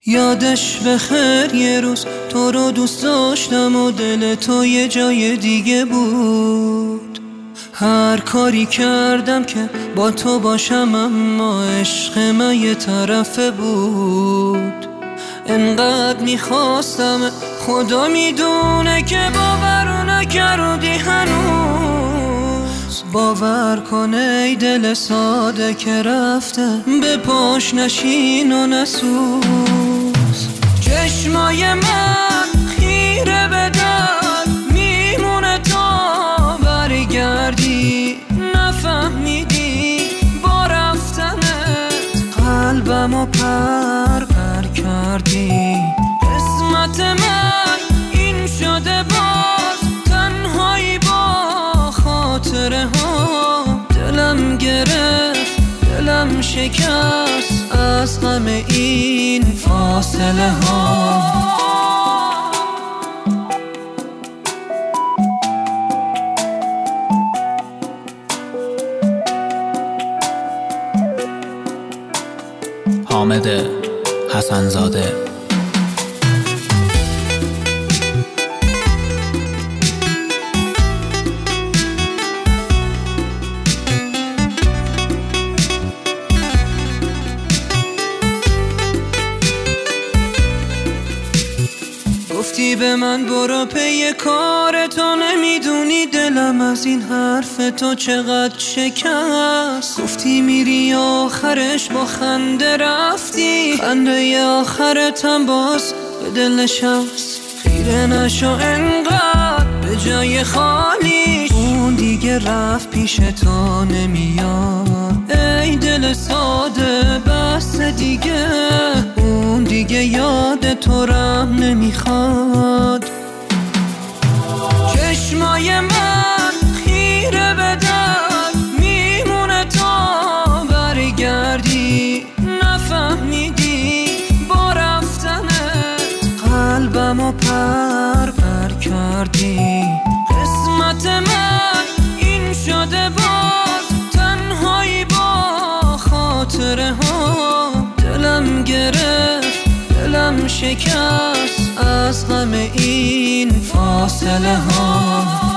یادش بخیر یه روز تو رو دوست داشتم و دل تو یه جای دیگه بود. هر کاری کردم که با تو باشم اما عشق من یه طرفه بود. انقدر میخواستم خدا میدونه که باور نکردی هنوز. باور کن ای دل ساده که رفته به پاش نشین و نسوز. چشمای من خیره به در میمونه تا برگردی. نفهمیدی با رفتنت قلبمو پر کردی. قسمت من این شده باز تنهایی با خاطره ها. دلم گرفت دلم شکست از غم این فاصله ها. حامد حسن‌زاده. گفتی به من برو پی کار تو، نمیدونی دلم از این حرف تو چقدر شکست. گفتی میری آخرش با خنده رفتی، خنده آخرتم باز به دل نشست. خیره نشو انقدر به جای خالیش، اون دیگه رفت پیش تو نمیاد. ای دل ساده بس دیگه، اون دیگه یاد تو رم نمیخواد. چشمای من خیره به در میمونه تا برگردی. نفهمیدی با رفتنت قلبمو پر کردی. قسمت من این شده باز تنهایی با خاطره ها. دلم گرفت دلم شکست از غم این فاصله ها.